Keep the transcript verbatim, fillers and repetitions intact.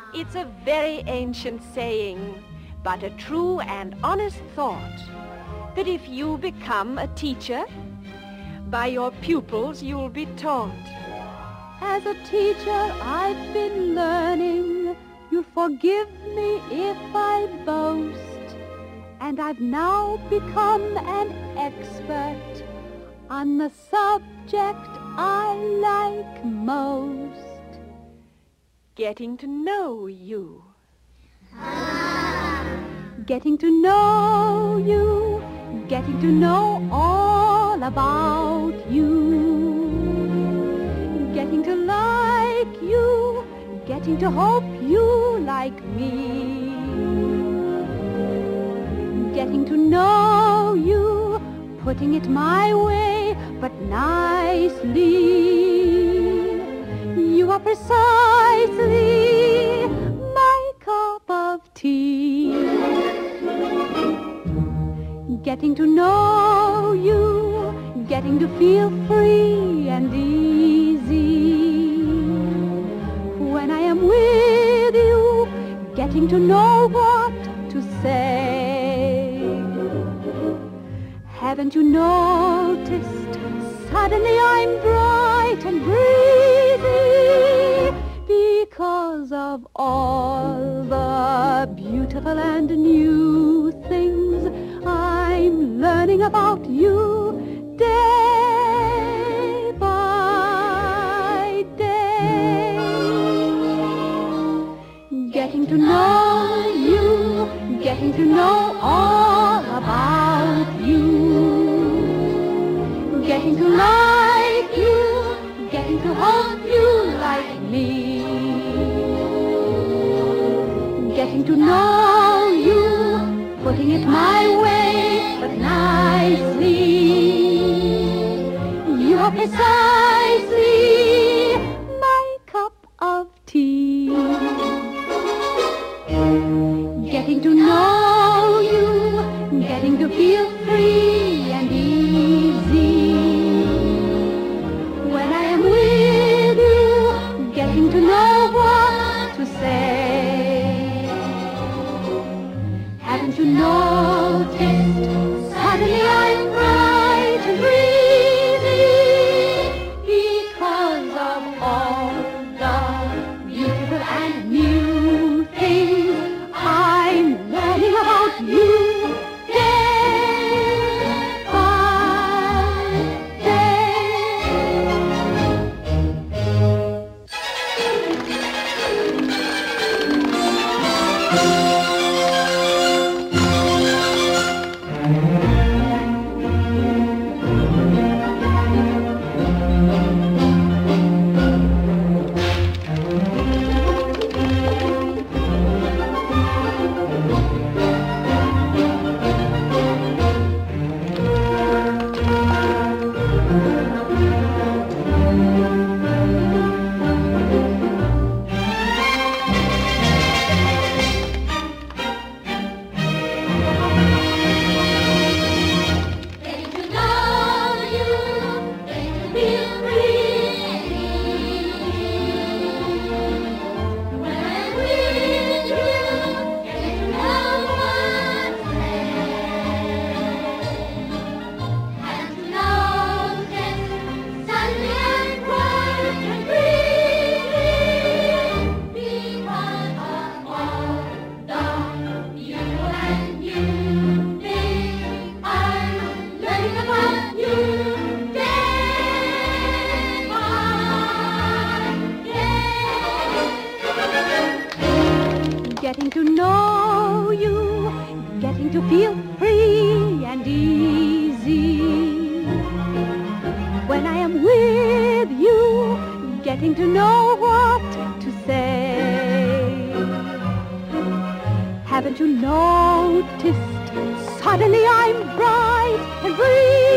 It's a very ancient saying, but a true and honest thought, that if you become a teacher, by your pupils you'll be taught. As a teacher I've been learning, you'll forgive me if I boast, and I've now become an expert on the subject I like most. Getting to know you. Getting to know you, getting to know all about you. Getting to like you, getting to hope you like me. Getting to know you, putting it my way, but nicely. You are precisely my cup of tea. Getting to know you, getting to feel free and easy. When I am with you, getting to know what to say. Haven't you noticed, suddenly I'm bright and breezy, because of all the beautiful and new things I'm learning about you day by day. Getting to know you, getting to know all about you. Getting to like you, getting to hope you like me. Getting to know you, putting it my way, but nicely. You are precisely my cup of tea. Getting to know you, getting to feel free and easy. When I am with you, getting to know what to say. Haven't you noticed, suddenly I'm bright and breezy, because of all the beautiful and new things I'm learning about you day by day. Getting to know you, getting to feel free and easy. When I am with you, getting to know what to say. Haven't you noticed, suddenly I'm bright and breezy,